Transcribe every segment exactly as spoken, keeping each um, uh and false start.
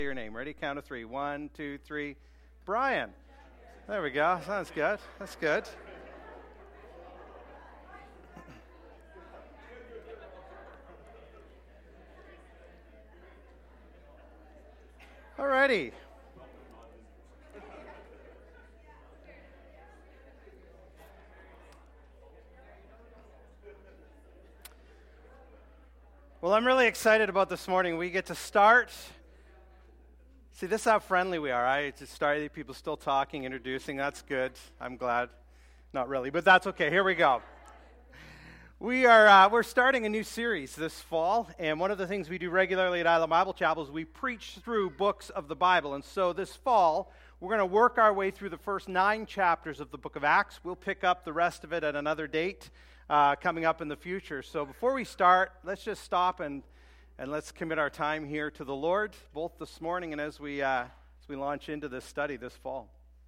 Your name. Ready? Count of three. One, two, three. Brian. There we go. Sounds good. That's good. Alrighty. Well, I'm really excited about this morning. We get to start. See, this is how friendly we are. I just started, people still talking, introducing. That's good. I'm glad. Not really, but that's okay. Here we go. We are uh, we're starting a new series this fall, and one of the things we do regularly at Island Bible Chapel is we preach through books of the Bible. And so this fall, we're going to work our way through the first nine chapters of the book of Acts. We'll pick up the rest of it at another date uh, coming up in the future. So before we start, let's just stop and And let's commit our time here to the Lord, both this morning and as we uh, as we launch into this study this fall.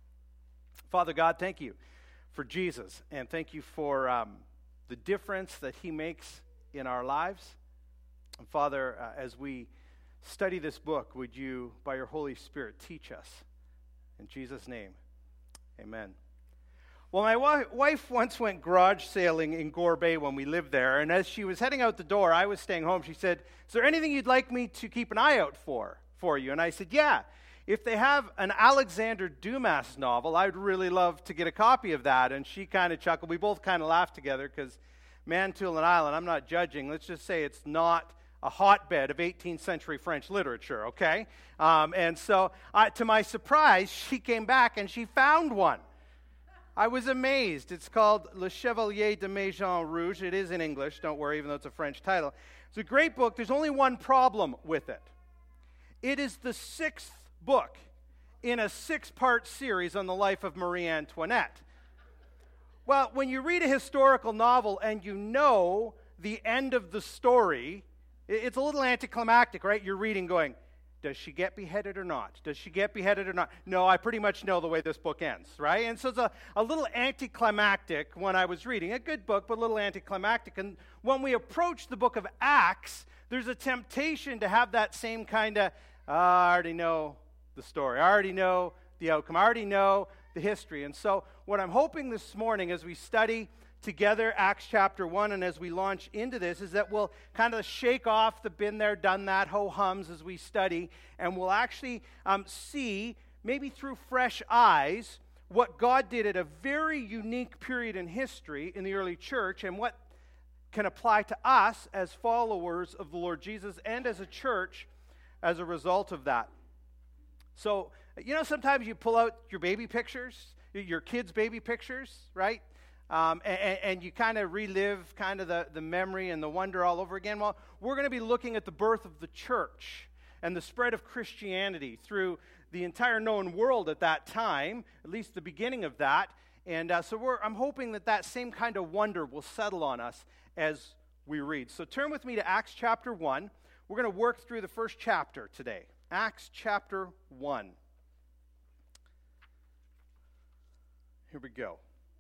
Father God, thank you for Jesus, and thank you for um, the difference that he makes in our lives. And Father, uh, as we study this book, would you, by your Holy Spirit, teach us? In Jesus' name, amen. Well, my wa- wife once went garage sailing in Gore Bay when we lived there, and as she was heading out the door, I was staying home. She said, "Is there anything you'd like me to keep an eye out for, for you?" And I said, "Yeah, if they have an Alexander Dumas novel, I'd really love to get a copy of that." And she kind of chuckled. We both kind of laughed together because Manitoulin Island, I'm not judging, let's just say it's not a hotbed of eighteenth century French literature, okay? Um, and so, uh, to my surprise, she came back and she found one. I was amazed. It's called Le Chevalier de Maison Rouge. It is in English, don't worry, even though it's a French title. It's a great book. There's only one problem with it. It is the sixth book in a six-part series on the life of Marie Antoinette. Well, when you read a historical novel and you know the end of the story, it's a little anticlimactic, right? You're reading going, does she get beheaded or not? Does she get beheaded or not? No, I pretty much know the way this book ends, right? And so it's a, a little anticlimactic when I was reading. A good book, but a little anticlimactic. And when we approach the book of Acts, there's a temptation to have that same kind of, oh, I already know the story. I already know the outcome. I already know the history. And so what I'm hoping this morning as we study together Acts chapter one, and as we launch into this, is that we'll kind of shake off the been there, done that, ho-hums as we study, and we'll actually um, see, maybe through fresh eyes, what God did at a very unique period in history in the early church, and what can apply to us as followers of the Lord Jesus and as a church as a result of that. So, you know, sometimes you pull out your baby pictures, your kids' baby pictures, right? Um, and, and you kind of relive kind of the, the memory and the wonder all over again. Well, we're going to be looking at the birth of the church and the spread of Christianity through the entire known world at that time, at least the beginning of that. And uh, so we're, I'm hoping that that same kind of wonder will settle on us as we read. So turn with me to Acts chapter one. We're going to work through the first chapter today. Acts chapter one. Here we go.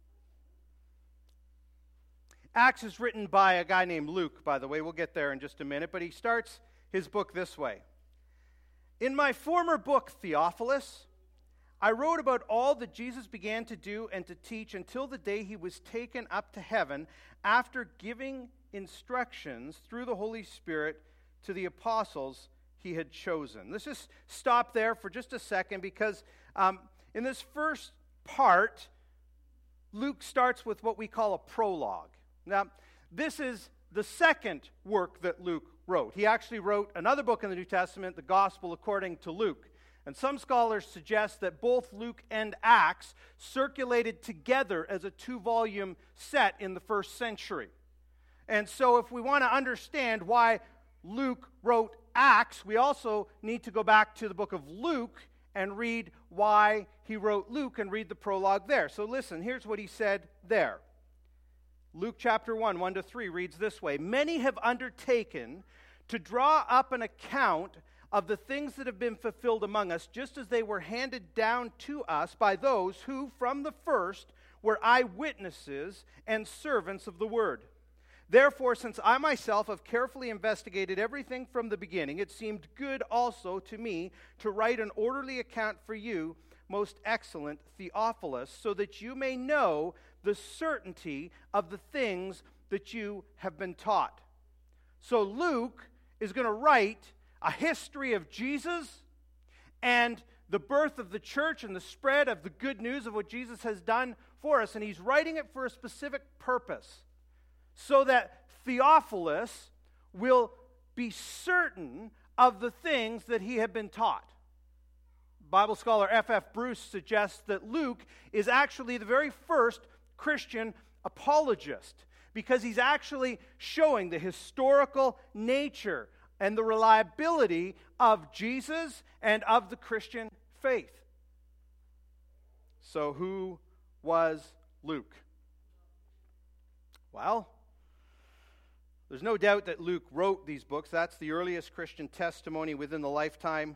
Acts is written by a guy named Luke, by the way. We'll get there in just a minute. But he starts his book this way. In my former book, Theophilus, I wrote about all that Jesus began to do and to teach until the day he was taken up to heaven after giving instructions through the Holy Spirit to the apostles he had chosen. Let's just stop there for just a second because um, in this first part, Luke starts with what we call a prologue. Now, this is the second work that Luke wrote. He actually wrote another book in the New Testament, the Gospel according to Luke. And some scholars suggest that both Luke and Acts circulated together as a two-volume set in the first century. And so if we want to understand why Luke wrote Acts, we also need to go back to the book of Luke and read why he wrote Luke and read the prologue there. So listen, here's what he said there. Luke chapter one, one to three reads this way. Many have undertaken to draw up an account of the things that have been fulfilled among us, just as they were handed down to us by those who, from the first, were eyewitnesses and servants of the word. Therefore, since I myself have carefully investigated everything from the beginning, it seemed good also to me to write an orderly account for you, most excellent Theophilus, so that you may know the certainty of the things that you have been taught. So Luke is going to write a history of Jesus and the birth of the church and the spread of the good news of what Jesus has done for us. And he's writing it for a specific purpose, so that Theophilus will be certain of the things that he had been taught. Bible scholar F F Bruce suggests that Luke is actually the very first Christian apologist, because he's actually showing the historical nature and the reliability of Jesus and of the Christian faith. So who was Luke? Well, there's no doubt that Luke wrote these books. That's the earliest Christian testimony within the lifetime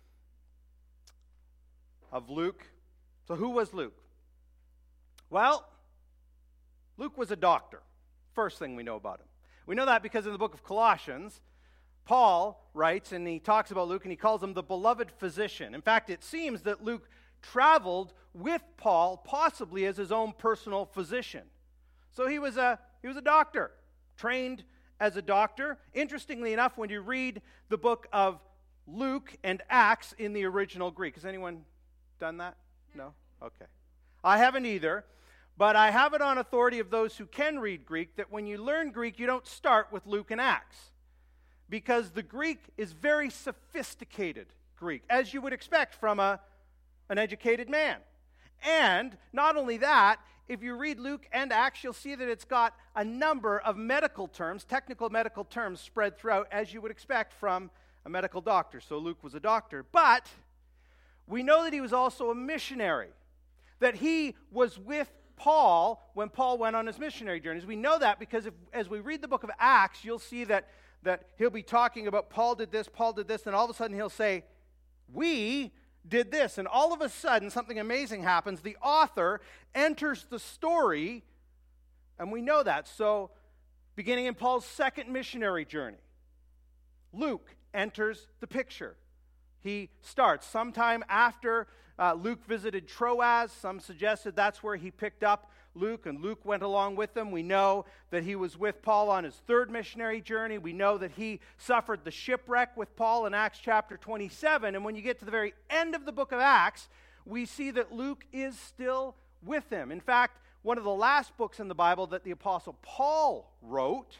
of Luke. So who was Luke? Well, Luke was a doctor. First thing we know about him. We know that because in the book of Colossians, Paul writes, and he talks about Luke, and he calls him the beloved physician. In fact, it seems that Luke traveled with Paul, possibly as his own personal physician. So he was a he was a doctor, trained as a doctor. Interestingly enough, when you read the book of Luke and Acts in the original Greek, has anyone done that? No? Okay. I haven't either, but I have it on authority of those who can read Greek that when you learn Greek, you don't start with Luke and Acts, because the Greek is very sophisticated Greek, as you would expect from a, an educated man. And not only that, if you read Luke and Acts, you'll see that it's got a number of medical terms, technical medical terms spread throughout, as you would expect from a medical doctor. So Luke was a doctor. But we know that he was also a missionary, that he was with Paul when Paul went on his missionary journeys. We know that because if, as we read the book of Acts, you'll see that, that he'll be talking about Paul did this, Paul did this, and all of a sudden he'll say, we did this. And all of a sudden, something amazing happens. The author enters the story, and we know that. So, beginning in Paul's second missionary journey, Luke enters the picture. He starts sometime after uh, Luke visited Troas. Some suggested that's where he picked up Luke, and Luke went along with them. We know that he was with Paul on his third missionary journey. We know that he suffered the shipwreck with Paul in Acts chapter twenty-seven. And when you get to the very end of the book of Acts, we see that Luke is still with him. In fact, one of the last books in the Bible that the Apostle Paul wrote,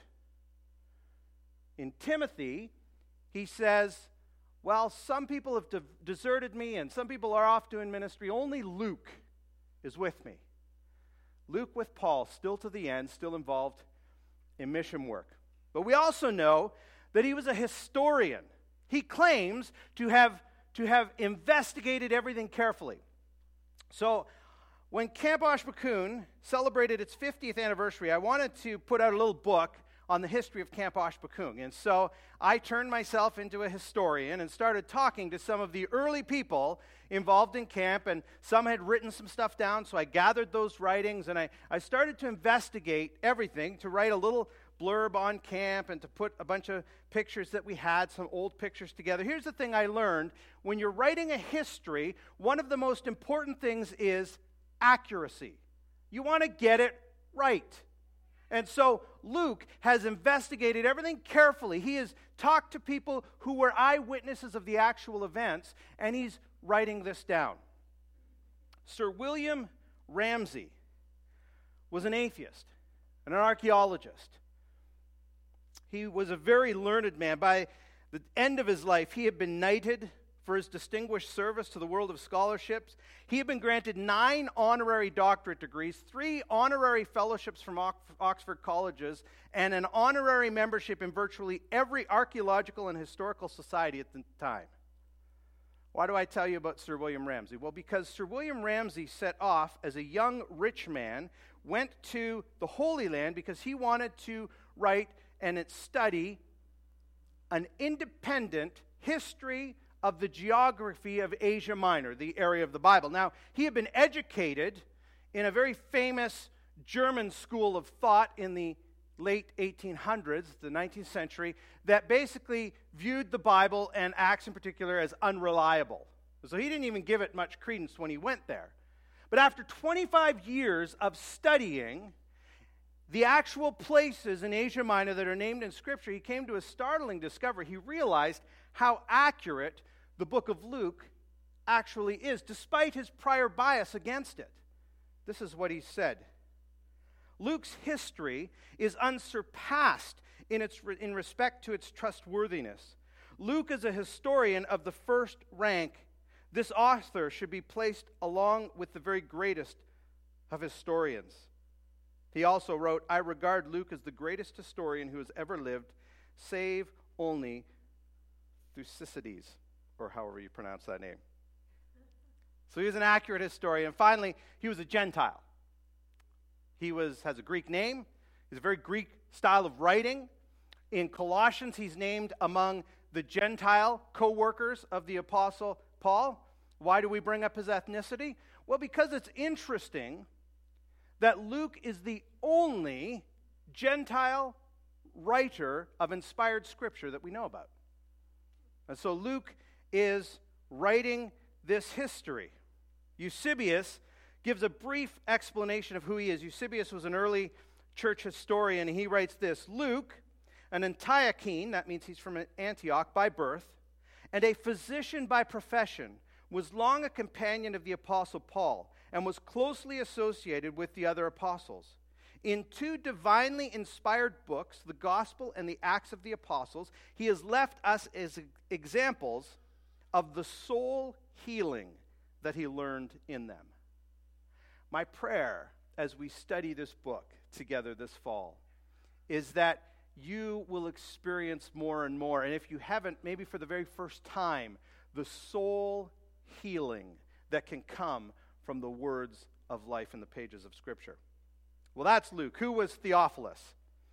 in Timothy, he says, well, some people have de- deserted me and some people are off doing ministry. Only Luke is with me. Luke with Paul, still to the end, still involved in mission work. But we also know that he was a historian. He claims to have, to have investigated everything carefully. So when Camp Oshbokoon celebrated its fiftieth anniversary, I wanted to put out a little book on the history of Camp Oshbokoon. And so I turned myself into a historian and started talking to some of the early people involved in camp, and some had written some stuff down, so I gathered those writings, and I, I started to investigate everything, to write a little blurb on camp and to put a bunch of pictures that we had, some old pictures together. Here's the thing I learned. When you're writing a history, one of the most important things is accuracy. You want to get it right. And so Luke has investigated everything carefully. He has talked to people who were eyewitnesses of the actual events, and he's writing this down. Sir William Ramsay was an atheist and an archaeologist. He was a very learned man. By the end of his life, he had been knighted for his distinguished service to the world of scholarships. He had been granted nine honorary doctorate degrees, three honorary fellowships from Oxford colleges, and an honorary membership in virtually every archaeological and historical society at the time. Why do I tell you about Sir William Ramsay? Well, because Sir William Ramsay set off as a young rich man, went to the Holy Land because he wanted to write and study an independent history of the geography of Asia Minor, the area of the Bible. Now, he had been educated in a very famous German school of thought in the late eighteen hundreds, the nineteenth century, that basically viewed the Bible and Acts in particular as unreliable. So he didn't even give it much credence when he went there. But after twenty-five years of studying the actual places in Asia Minor that are named in Scripture, he came to a startling discovery. He realized how accurate the book of Luke actually is, despite his prior bias against it. This is what he said. Luke's history is unsurpassed in, its, in respect to its trustworthiness. Luke is a historian of the first rank. This author should be placed along with the very greatest of historians. He also wrote, I regard Luke as the greatest historian who has ever lived, save only Thucydides, or however you pronounce that name. So he was an accurate historian. And finally, he was a Gentile. He was has a Greek name. He's a very Greek style of writing. In Colossians, he's named among the Gentile co-workers of the Apostle Paul. Why do we bring up his ethnicity? Well, because it's interesting that Luke is the only Gentile writer of inspired Scripture that we know about. And so Luke is writing this history. Eusebius gives a brief explanation of who he is. Eusebius was an early church historian, and he writes this: Luke, an Antiochene, that means he's from Antioch by birth, and a physician by profession, was long a companion of the Apostle Paul and was closely associated with the other apostles. In two divinely inspired books, the Gospel and the Acts of the Apostles, he has left us as examples of the soul healing that he learned in them. My prayer as we study this book together this fall is that you will experience more and more, and if you haven't, maybe for the very first time, the soul healing that can come from the words of life in the pages of Scripture. Well, that's Luke. Who was Theophilus?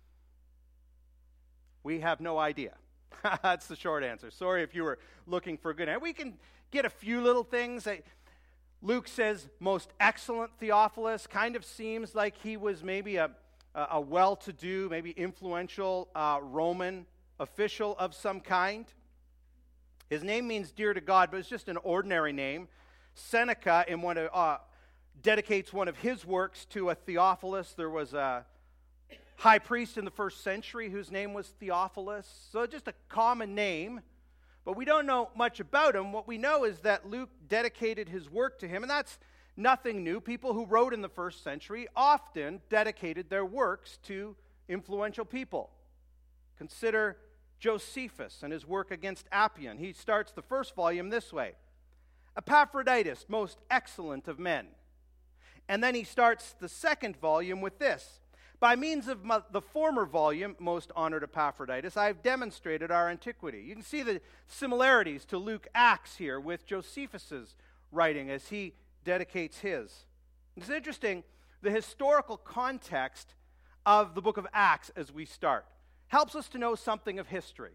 We have no idea. That's the short answer. Sorry if you were looking for a good answer. We can get a few little things. Luke says, most excellent Theophilus. Kind of seems like he was maybe a, a well-to-do, maybe influential uh, Roman official of some kind. His name means dear to God, but it's just an ordinary name. Seneca, in one of, uh, dedicates one of his works to a Theophilus. There was a high priest in the first century whose name was Theophilus. So just a common name, but we don't know much about him. What we know is that Luke dedicated his work to him, and that's nothing new. People who wrote in the first century often dedicated their works to influential people. Consider Josephus and his work against Appian. He starts the first volume this way: Epaphroditus, most excellent of men. And then he starts the second volume with this: by means of my, the former volume, most honored Epaphroditus, I have demonstrated our antiquity. You can see the similarities to Luke Acts here with Josephus's writing as he dedicates his. It's interesting, the historical context of the book of Acts as we start helps us to know something of history.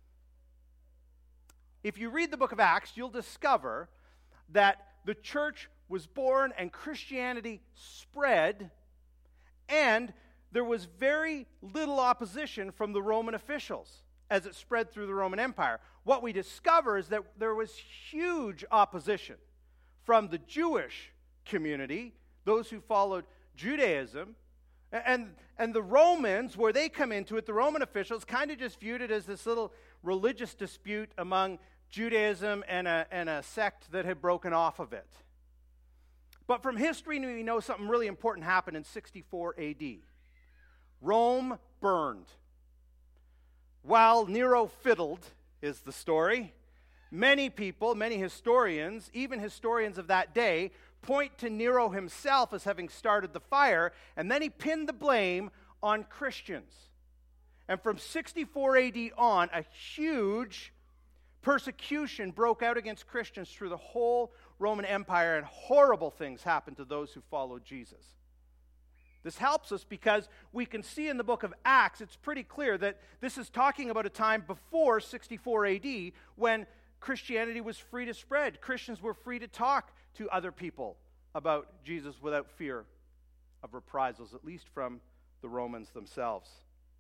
If you read the book of Acts, you'll discover that the church was born and Christianity spread, and there was very little opposition from the Roman officials as it spread through the Roman Empire. What we discover is that there was huge opposition from the Jewish community, those who followed Judaism, and, and the Romans, where they come into it, the Roman officials kind of just viewed it as this little religious dispute among Judaism and a, and a sect that had broken off of it. But from history, we know something really important happened in sixty-four A D. Rome burned. While Nero fiddled, is the story, many people, many historians, even historians of that day, point to Nero himself as having started the fire, and then he pinned the blame on Christians. And from sixty-four A D on, a huge persecution broke out against Christians through the whole Roman Empire, and horrible things happened to those who followed Jesus. This helps us because we can see in the book of Acts, it's pretty clear that this is talking about a time before sixty-four A D when Christianity was free to spread. Christians were free to talk to other people about Jesus without fear of reprisals, at least from the Romans themselves.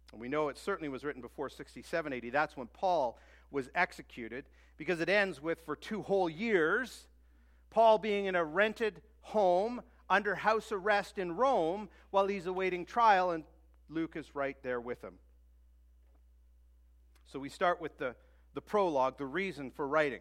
And we know it certainly was written before sixty-seven A D. That's when Paul was executed, because it ends with, for two whole years, Paul being in a rented home under house arrest in Rome while he's awaiting trial, and Luke is right there with him. So we start with the, the prologue, the reason for writing.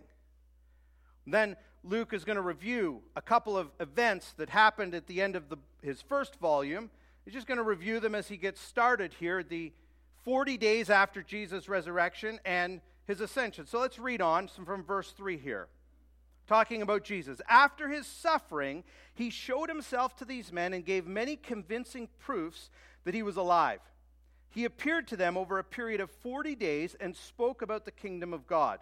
Then Luke is going to review a couple of events that happened at the end of the, his first volume. He's just going to review them as he gets started here, the forty days after Jesus' resurrection and his ascension. So let's read on from verse three here. Talking about Jesus. After his suffering, he showed himself to these men and gave many convincing proofs that he was alive. He appeared to them over a period of forty days and spoke about the kingdom of God.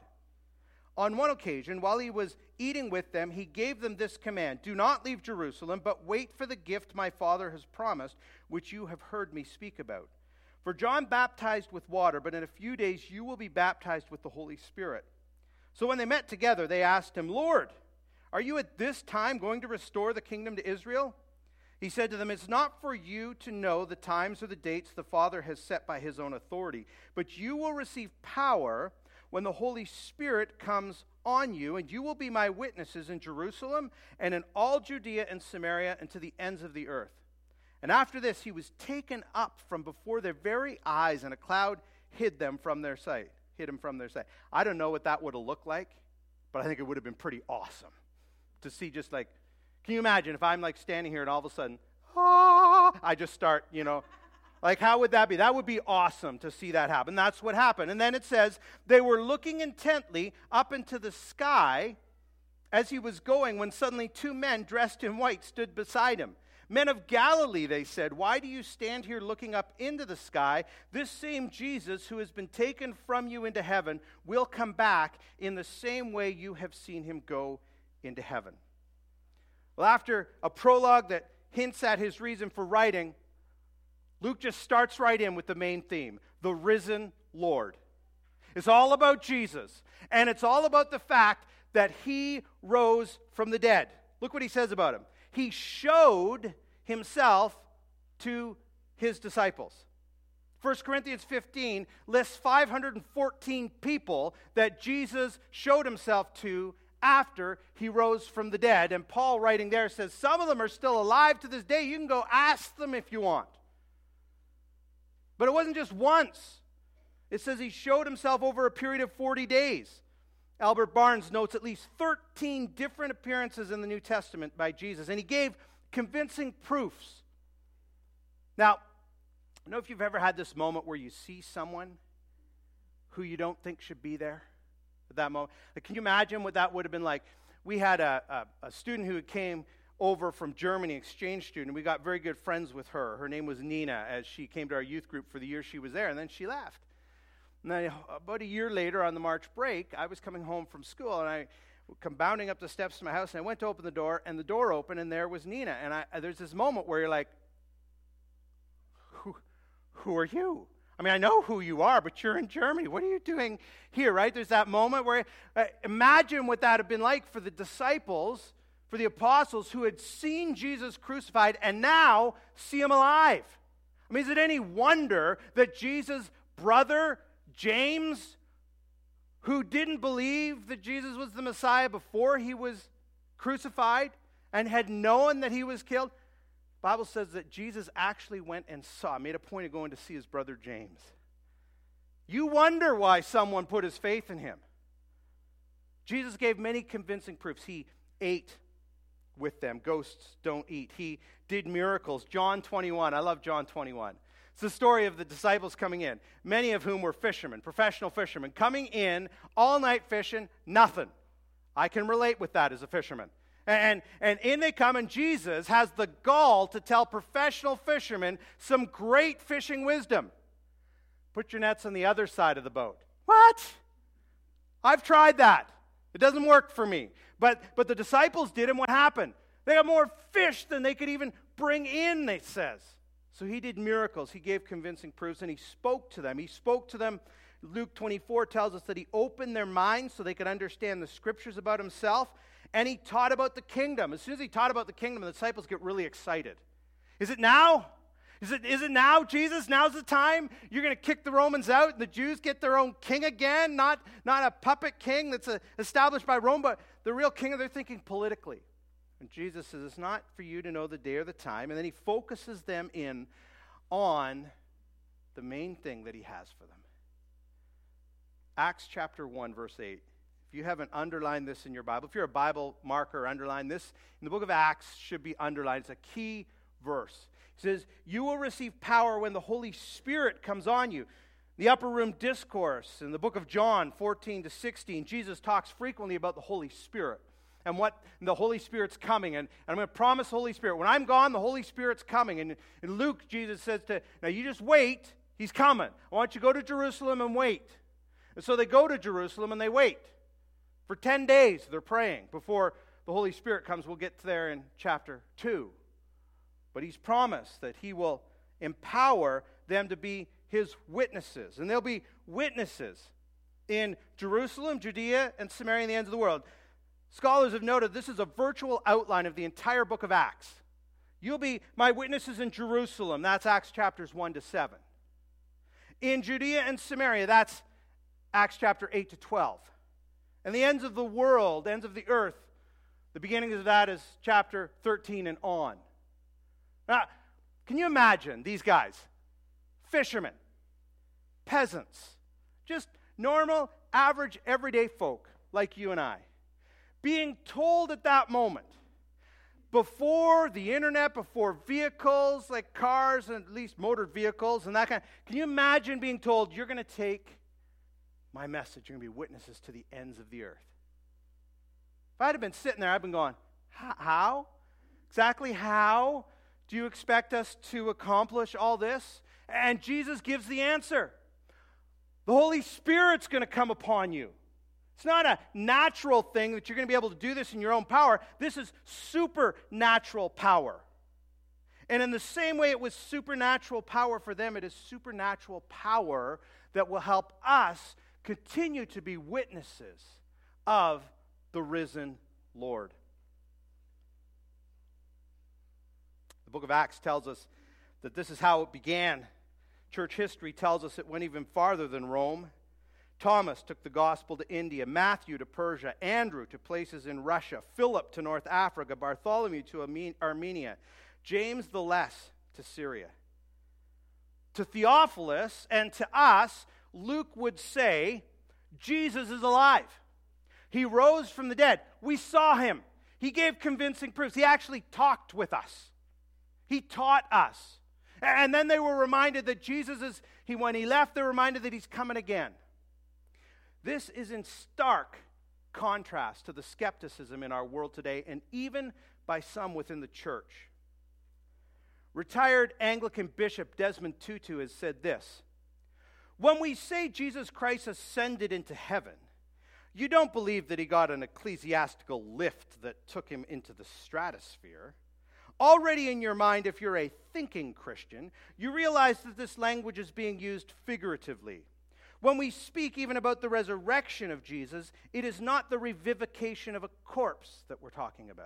On one occasion, while he was eating with them, he gave them this command: do not leave Jerusalem, but wait for the gift my Father has promised, which you have heard me speak about. For John baptized with water, but in a few days you will be baptized with the Holy Spirit. So when they met together, they asked him, Lord, are you at this time going to restore the kingdom to Israel? He said to them, it's not for you to know the times or the dates the Father has set by his own authority, but you will receive power when the Holy Spirit comes on you, and you will be my witnesses in Jerusalem and in all Judea and Samaria and to the ends of the earth. And after this, he was taken up from before their very eyes, and a cloud hid them from their sight. Hid him from their sight. I don't know what that would have looked like, but I think it would have been pretty awesome to see. Just like, can you imagine if I'm like standing here and all of a sudden, ah, I just start, you know, like how would that be? That would be awesome to see that happen. That's what happened. And then it says, they were looking intently up into the sky as he was going, when suddenly two men dressed in white stood beside him. Men of Galilee, they said, why do you stand here looking up into the sky? This same Jesus who has been taken from you into heaven will come back in the same way you have seen him go into heaven. Well, after a prologue that hints at his reason for writing, Luke just starts right in with the main theme, the risen Lord. It's all about Jesus, and it's all about the fact that he rose from the dead. Look what he says about him. He showed himself to his disciples. First Corinthians fifteen lists five hundred fourteen people that Jesus showed himself to after he rose from the dead. And Paul, writing there, says some of them are still alive to this day. You can go ask them if you want. But it wasn't just once. It says he showed himself over a period of forty days. Albert Barnes notes at least thirteen different appearances in the New Testament by Jesus, and he gave convincing proofs. Now, I don't know if you've ever had this moment where you see someone who you don't think should be there at that moment. Like, can you imagine what that would have been like? We had a, a, a student who came over from Germany, exchange student. We got very good friends with her. Her name was Nina, as she came to our youth group for the year she was there, and then she left. And then about a year later, on the March break, I was coming home from school, and I come bounding up the steps to my house, and I went to open the door, and the door opened, and there was Nina. And I, there's this moment where you're like, who, who are you? I mean, I know who you are, but you're in Germany. What are you doing here, right? There's that moment where, uh, imagine what that would have been like for the disciples, for the apostles who had seen Jesus crucified and now see him alive. I mean, is it any wonder that Jesus' brother, James, who didn't believe that Jesus was the Messiah before he was crucified and had known that he was killed, the Bible says that Jesus actually went and saw, made a point of going to see his brother James. You wonder why someone put his faith in him. Jesus gave many convincing proofs. He ate with them. Ghosts don't eat. He did miracles. John twenty-one. I love John twenty-one. It's the story of the disciples coming in, many of whom were fishermen, professional fishermen, coming in all night fishing, nothing. I can relate with that as a fisherman. And, and in they come, and Jesus has the gall to tell professional fishermen some great fishing wisdom. Put your nets on the other side of the boat. What? I've tried that. It doesn't work for me. But, but the disciples did, and what happened? They got more fish than they could even bring in, it says. So he did miracles. He gave convincing proofs, and he spoke to them. He spoke to them. Luke twenty-four tells us that he opened their minds so they could understand the scriptures about himself, and he taught about the kingdom. As soon as he taught about the kingdom, the disciples get really excited. Is it now? Is it, is it now, Jesus? Now's the time? You're going to kick the Romans out and the Jews get their own king again? Not, not a puppet king that's a, established by Rome, but the real king. They're thinking politically. And Jesus says, it's not for you to know the day or the time. And then he focuses them in on the main thing that he has for them. Acts chapter one, verse eight. If you haven't underlined this in your Bible, if you're a Bible marker, underline this. In the book of Acts should be underlined. It's a key verse. It says, you will receive power when the Holy Spirit comes on you. The upper room discourse in the book of John fourteen to sixteen, Jesus talks frequently about the Holy Spirit and what and the Holy Spirit's coming. And, and I'm going to promise the Holy Spirit, when I'm gone, the Holy Spirit's coming. And in Luke, Jesus says to, now you just wait, he's coming. I want you to go to Jerusalem and wait. And so they go to Jerusalem and they wait. For ten days they're praying before the Holy Spirit comes. We'll get there in chapter two. But he's promised that he will empower them to be his witnesses. And they'll be witnesses in Jerusalem, Judea, and Samaria, and the ends of the world. Scholars have noted this is a virtual outline of the entire book of Acts. You'll be my witnesses in Jerusalem. That's Acts chapters one to seven. In Judea and Samaria, that's Acts chapter eight to twelve. And the ends of the world, ends of the earth, the beginning of that is chapter thirteen and on. Now, can you imagine these guys? Fishermen, peasants, just normal, average, everyday folk like you and I, being told at that moment, before the internet, before vehicles like cars and at least motor vehicles and that kind of, can you imagine being told, you're going to take my message, you're going to be witnesses to the ends of the earth? If I'd have been sitting there, I'd been going, how? Exactly how do you expect us to accomplish all this? And Jesus gives the answer. The Holy Spirit's going to come upon you. It's not a natural thing that you're going to be able to do this in your own power. This is supernatural power. And in the same way it was supernatural power for them, it is supernatural power that will help us continue to be witnesses of the risen Lord. The book of Acts tells us that this is how it began. Church history tells us it went even farther than Rome. Thomas took the gospel to India, Matthew to Persia, Andrew to places in Russia, Philip to North Africa, Bartholomew to Armenia, James the Less to Syria. To Theophilus and to us, Luke would say, Jesus is alive. He rose from the dead. We saw him. He gave convincing proofs. He actually talked with us. He taught us. And then they were reminded that Jesus is, he, when he left, they were reminded that he's coming again. This is in stark contrast to the skepticism in our world today, and even by some within the church. Retired Anglican Bishop Desmond Tutu has said this: when we say Jesus Christ ascended into heaven, you don't believe that he got an ecclesiastical lift that took him into the stratosphere. Already in your mind, if you're a thinking Christian, you realize that this language is being used figuratively. When we speak even about the resurrection of Jesus, it is not the revivification of a corpse that we're talking about.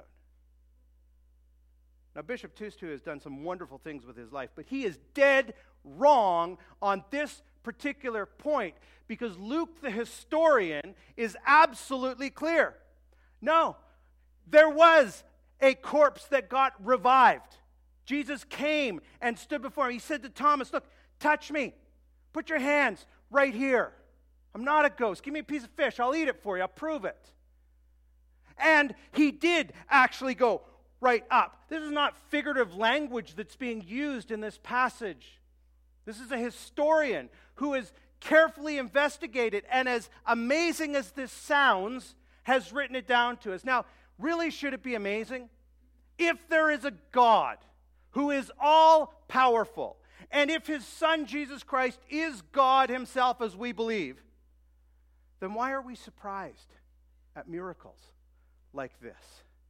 Now, Bishop Tutu has done some wonderful things with his life, but he is dead wrong on this particular point because Luke the historian is absolutely clear. No, there was a corpse that got revived. Jesus came and stood before him. He said to Thomas, look, touch me. Put your hands right here. I'm not a ghost. Give me a piece of fish. I'll eat it for you. I'll prove it. And he did actually go right up. This is not figurative language that's being used in this passage. This is a historian who has carefully investigated, and as amazing as this sounds, has written it down to us. Now, really, should it be amazing? If there is a God who is all-powerful, and if his Son, Jesus Christ, is God himself as we believe, then why are we surprised at miracles like this?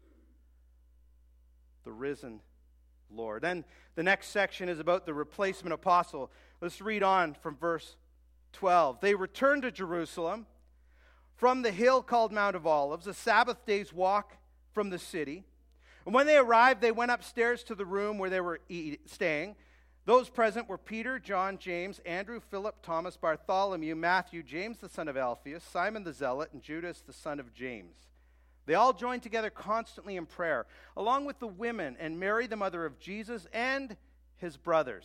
The risen Lord. Then the next section is about the replacement apostle. Let's read on from verse twelve. They returned to Jerusalem from the hill called Mount of Olives, a Sabbath day's walk from the city. And when they arrived, they went upstairs to the room where they were eat, staying. Those present were Peter, John, James, Andrew, Philip, Thomas, Bartholomew, Matthew, James the son of Alphaeus, Simon the Zealot, and Judas the son of James. They all joined together constantly in prayer, along with the women and Mary, the mother of Jesus, and his brothers.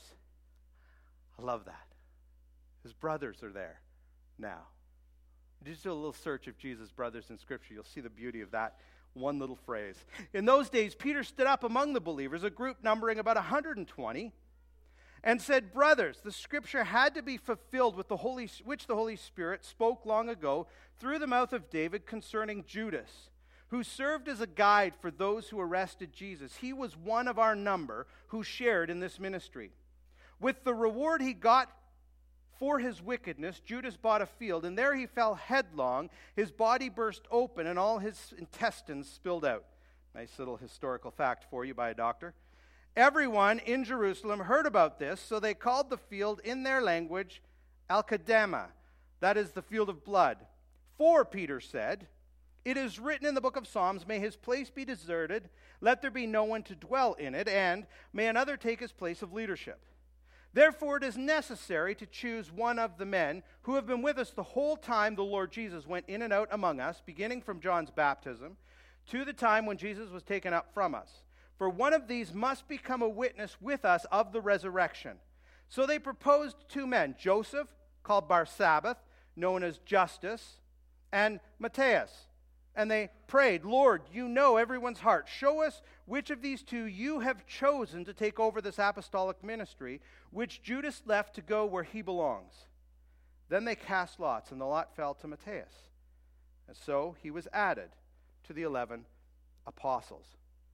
I love that. His brothers are there now. Just do a little search of Jesus' brothers in Scripture. You'll see the beauty of that one little phrase. In those days, Peter stood up among the believers, a group numbering about one hundred twenty, and said, "Brothers, the Scripture had to be fulfilled with the Holy, which the Holy Spirit spoke long ago through the mouth of David concerning Judas, who served as a guide for those who arrested Jesus. He was one of our number who shared in this ministry. With the reward he got for his wickedness, Judas bought a field, and there he fell headlong. His body burst open, and all his intestines spilled out." Nice little historical fact for you by a doctor. Everyone in Jerusalem heard about this, so they called the field in their language Al-Qadama, that is the field of blood. For, Peter said, "It is written in the book of Psalms, may his place be deserted, let there be no one to dwell in it, and may another take his place of leadership. Therefore it is necessary to choose one of the men who have been with us the whole time the Lord Jesus went in and out among us, beginning from John's baptism to the time when Jesus was taken up from us. For one of these must become a witness with us of the resurrection." So they proposed two men, Joseph, called Barsabbath, known as Justus, and Matthias. And they prayed, "Lord, you know everyone's heart. Show us which of these two you have chosen to take over this apostolic ministry, which Judas left to go where he belongs." Then they cast lots, and the lot fell to Matthias. And so he was added to the eleven apostles.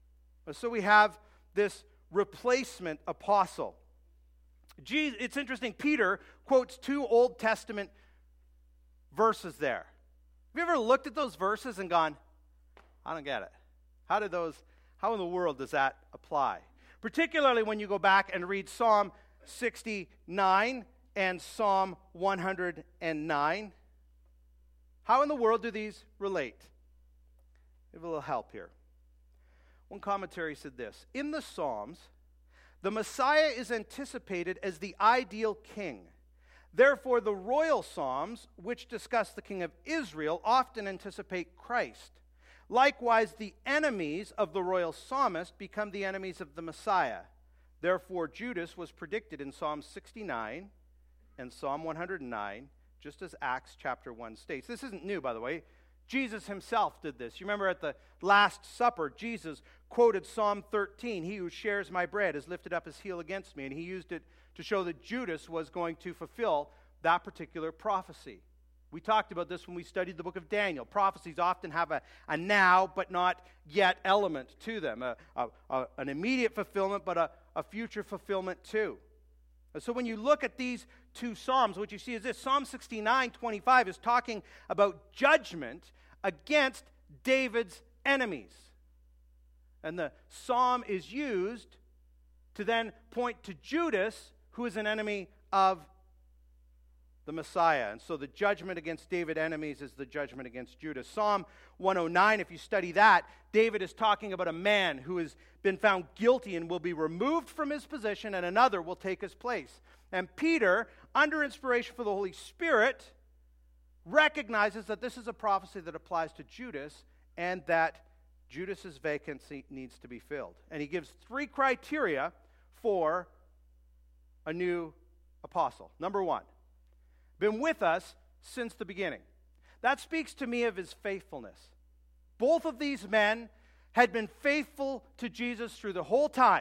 So we have this replacement apostle. Jesus, it's interesting, Peter quotes two Old Testament verses there. Have you ever looked at those verses and gone, I don't get it. How did those, how in the world does that apply? Particularly when you go back and read Psalm sixty-nine and Psalm one hundred nine. How in the world do these relate? Give a little help here. One commentary said this: in the Psalms, the Messiah is anticipated as the ideal king. Therefore, the royal psalms, which discuss the king of Israel, often anticipate Christ. Likewise, the enemies of the royal psalmist become the enemies of the Messiah. Therefore, Judas was predicted in Psalm sixty-nine and Psalm one hundred nine, just as Acts chapter one states. This isn't new, by the way. Jesus himself did this. You remember at the Last Supper, Jesus quoted Psalm thirteen, "He who shares my bread has lifted up his heel against me," and he used it to show that Judas was going to fulfill that particular prophecy. We talked about this when we studied the book of Daniel. Prophecies often have a, a now but not yet element to them, a, a, a, an immediate fulfillment but a, a future fulfillment too. And so when you look at these two Psalms, what you see is this: Psalm sixty-nine twenty-five is talking about judgment against David's enemies. And the psalm is used to then point to Judas, who is an enemy of the Messiah. And so the judgment against David's enemies is the judgment against Judas. Psalm one oh nine, if you study that, David is talking about a man who has been found guilty and will be removed from his position, and another will take his place. And Peter, under inspiration for the Holy Spirit, recognizes that this is a prophecy that applies to Judas and that Judas's vacancy needs to be filled. And he gives three criteria for a new apostle. Number one, been with us since the beginning. That speaks to me of his faithfulness. Both of these men had been faithful to Jesus through the whole time.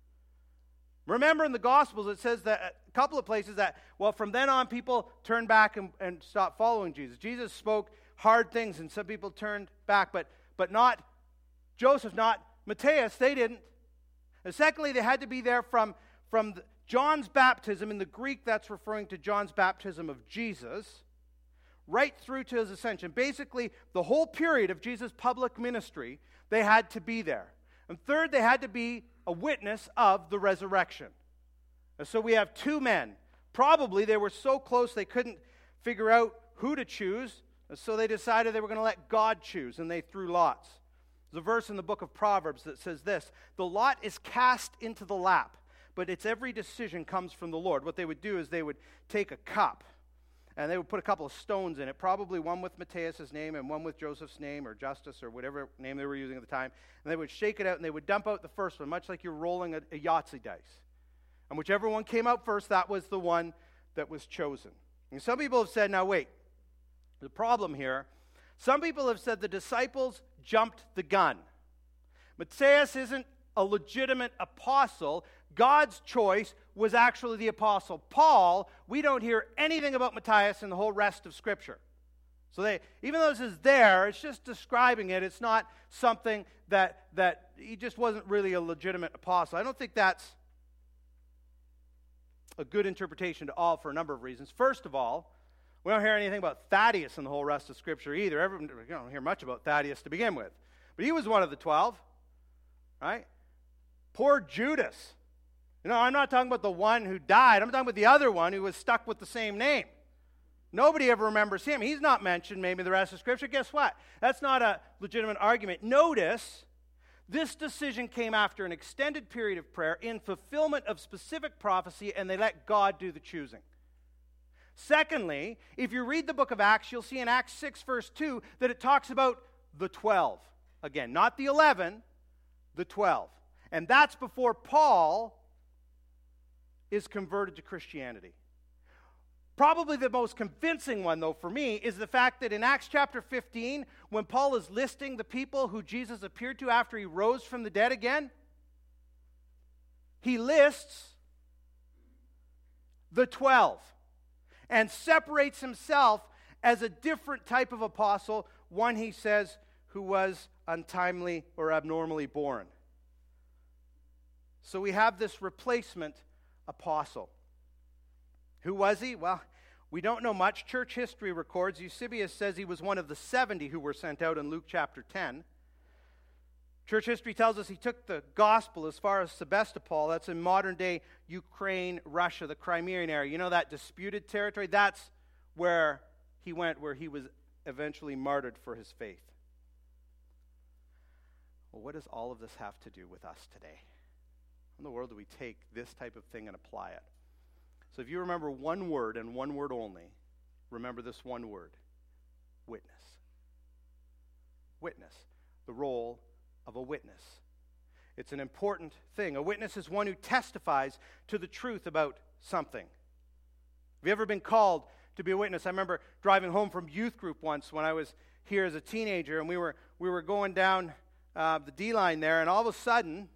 Remember in the Gospels it says that a couple of places that, well, from then on people turned back and, and stopped following Jesus. Jesus spoke hard things and some people turned back, but, but not Joseph, not Matthias, they didn't. And secondly, they had to be there from, from the, John's baptism. In the Greek, that's referring to John's baptism of Jesus, right through to his ascension. Basically, the whole period of Jesus' public ministry, they had to be there. And third, they had to be a witness of the resurrection. And so we have two men. Probably they were so close they couldn't figure out who to choose, and so they decided they were going to let God choose, and they threw lots. There's a verse in the book of Proverbs that says this: "The lot is cast into the lap, but it's every decision comes from the Lord. What they would do is they would take a cup, and they would put a couple of stones in it, probably one with Matthias' name and one with Joseph's name or Justus or whatever name they were using at the time. And they would shake it out and they would dump out the first one, much like you're rolling a, a Yahtzee dice. And whichever one came out first, that was the one that was chosen. And some people have said, now wait, the problem here, some people have said the disciples jumped the gun. Matthias isn't a legitimate apostle. God's choice was actually the apostle Paul. We don't hear anything about Matthias in the whole rest of Scripture. So they, even though this is there, it's just describing it. It's not something that, that he just wasn't really a legitimate apostle. I don't think that's a good interpretation to all for a number of reasons. First of all, we don't hear anything about Thaddeus in the whole rest of Scripture either. Everyone, we don't hear much about Thaddeus to begin with. But he was one of the twelve, right? Poor Judas. You know, I'm not talking about the one who died. I'm talking about the other one who was stuck with the same name. Nobody ever remembers him. He's not mentioned maybe in the rest of Scripture. Guess what? That's not a legitimate argument. Notice, this decision came after an extended period of prayer in fulfillment of specific prophecy, and they let God do the choosing. Secondly, if you read the book of Acts, you'll see in Acts six, verse two, that it talks about the twelve. Again, not the eleven, the twelve. And that's before Paul is converted to Christianity. Probably the most convincing one, though, for me, is the fact that in Acts chapter fifteen, when Paul is listing the people who Jesus appeared to after he rose from the dead again, he lists the twelve and separates himself as a different type of apostle, one, he says, who was untimely or abnormally born. So we have this replacement apostle. Who was he? Well, we don't know much. Church history records Eusebius says he was one of the seventy who were sent out in Luke chapter ten. Church history tells us he took the gospel as far as Sebastopol. That's in modern-day Ukraine, Russia, the Crimean area. You know that disputed territory? That's where he went, where he was eventually martyred for his faith. Well, what does all of this have to do with us today? How in the world do we take this type of thing and apply it? So if you remember one word and one word only, remember this one word: witness. Witness. The role of a witness. It's an important thing. A witness is one who testifies to the truth about something. Have you ever been called to be a witness? I remember driving home from youth group once when I was here as a teenager, and we were we were going down uh, the D line there, and all of a sudden,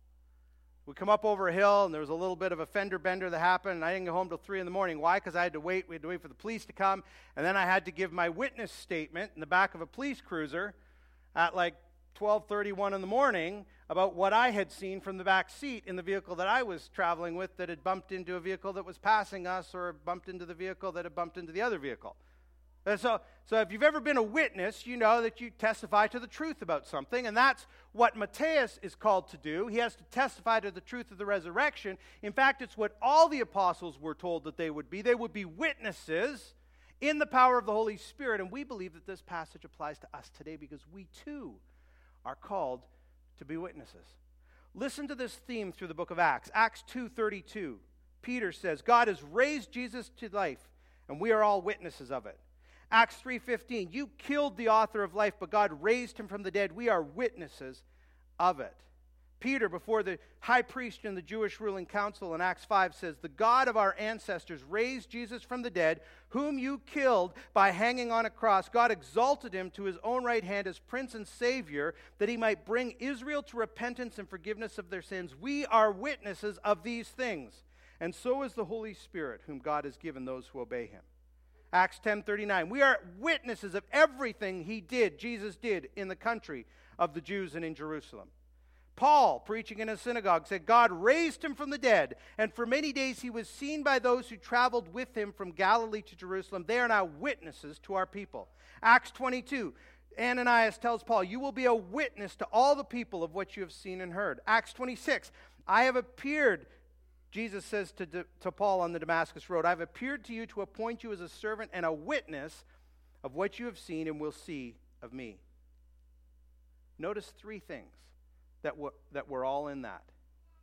we come up over a hill, and there was a little bit of a fender bender that happened, and I didn't get home till three in the morning. Why? Because I had to wait. We had to wait for the police to come, and then I had to give my witness statement in the back of a police cruiser at like twelve thirty-one in the morning about what I had seen from the back seat in the vehicle that I was traveling with that had bumped into a vehicle that was passing us, or bumped into the vehicle that had bumped into the other vehicle. And so, so if you've ever been a witness, you know that you testify to the truth about something, and that's what Matthias is called to do. He has to testify to the truth of the resurrection. In fact, it's what all the apostles were told that they would be. They would be witnesses in the power of the Holy Spirit, and we believe that this passage applies to us today because we too are called to be witnesses. Listen to this theme through the book of Acts. Acts two thirty-two. Peter says, God has raised Jesus to life, and we are all witnesses of it. Acts three fifteen, you killed the author of life, but God raised him from the dead. We are witnesses of it. Peter, before the high priest in the Jewish ruling council in Acts five, says, the God of our ancestors raised Jesus from the dead, whom you killed by hanging on a cross. God exalted him to his own right hand as Prince and Savior, that he might bring Israel to repentance and forgiveness of their sins. We are witnesses of these things, and so is the Holy Spirit, whom God has given those who obey him. Acts ten thirty-nine, we are witnesses of everything he did, Jesus did, in the country of the Jews and in Jerusalem. Paul, preaching in a synagogue, said God raised him from the dead, and for many days he was seen by those who traveled with him from Galilee to Jerusalem. They are now witnesses to our people. Acts twenty-two, Ananias tells Paul, you will be a witness to all the people of what you have seen and heard. Acts twenty-six, I have appeared, Jesus says to, to Paul on the Damascus road, I have appeared to you to appoint you as a servant and a witness of what you have seen and will see of me. Notice three things that were, that were all in that.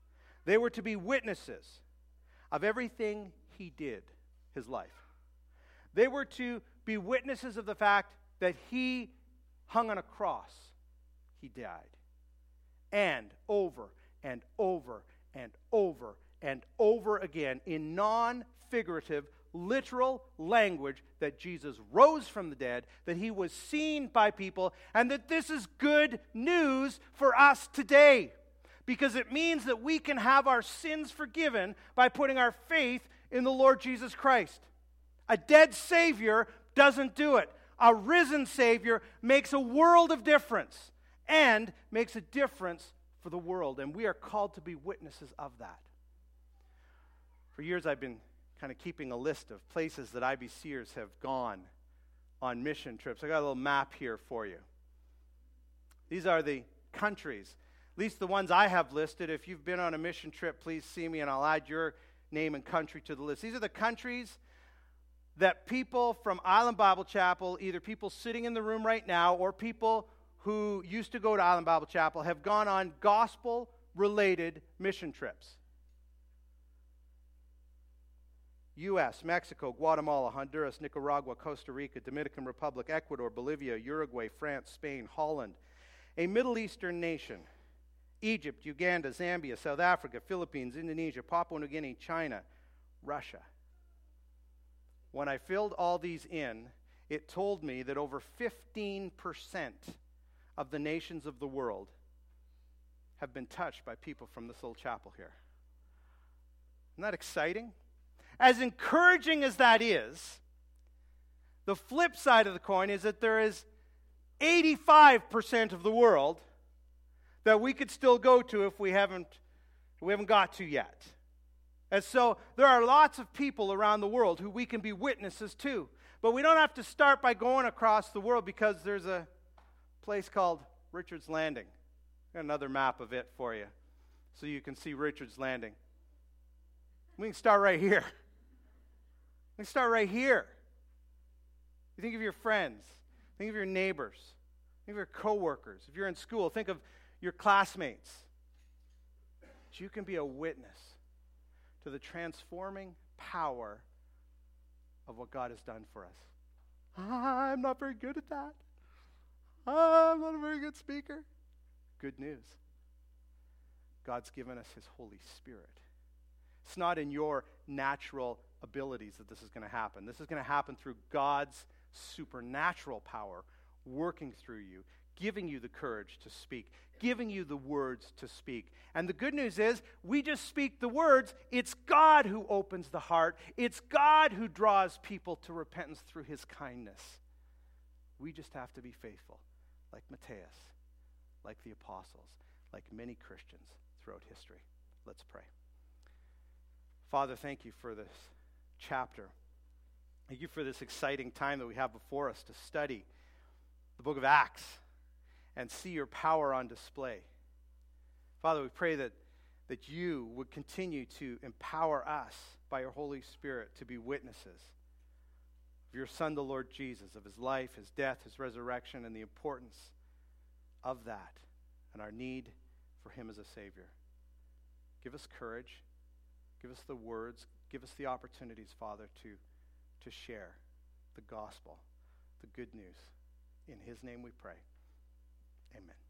They were to be witnesses of everything he did, his life. They were to be witnesses of the fact that he hung on a cross. He died. And over and over and over and over again in non-figurative, literal language that Jesus rose from the dead, that he was seen by people, and that this is good news for us today. Because it means that we can have our sins forgiven by putting our faith in the Lord Jesus Christ. A dead Savior doesn't do it. A risen Savior makes a world of difference and makes a difference for the world. And we are called to be witnesses of that. For years I've been kind of keeping a list of places that I B C'ers have gone on mission trips. I got a little map here for you. These are the countries, at least the ones I have listed. If you've been on a mission trip, please see me and I'll add your name and country to the list. These are the countries that people from Island Bible Chapel, either people sitting in the room right now or people who used to go to Island Bible Chapel, have gone on gospel-related mission trips. U S, Mexico, Guatemala, Honduras, Nicaragua, Costa Rica, Dominican Republic, Ecuador, Bolivia, Uruguay, France, Spain, Holland, a Middle Eastern nation, Egypt, Uganda, Zambia, South Africa, Philippines, Indonesia, Papua New Guinea, China, Russia. When I filled all these in, it told me that over fifteen percent of the nations of the world have been touched by people from this little chapel here. Isn't that exciting? As encouraging as that is, the flip side of the coin is that there is eighty-five percent of the world that we could still go to if we haven't, we haven't got to yet. And so there are lots of people around the world who we can be witnesses to. But we don't have to start by going across the world, because there's a place called Richard's Landing. Got another map of it for you so you can see Richard's Landing. We can start right here. We can start right here. You think of your friends. Think of your neighbors. Think of your coworkers. If you're in school, think of your classmates. But you can be a witness to the transforming power of what God has done for us. I'm not very good at that. I'm not a very good speaker. Good news. God's given us his Holy Spirit. It's not in your natural abilities that this is going to happen. This is going to happen through God's supernatural power working through you, giving you the courage to speak, giving you the words to speak. And the good news is, we just speak the words. It's God who opens the heart. It's God who draws people to repentance through his kindness. We just have to be faithful, like Matthias, like the apostles, like many Christians throughout history. Let's pray. Father, thank you for this chapter. Thank you for this exciting time that we have before us to study the book of Acts and see your power on display. Father, we pray that, that you would continue to empower us by your Holy Spirit to be witnesses of your Son, the Lord Jesus, of his life, his death, his resurrection, and the importance of that and our need for him as a Savior. Give us courage. Give us the words. Give us the opportunities, Father, to, to share the gospel, the good news. In his name we pray. Amen.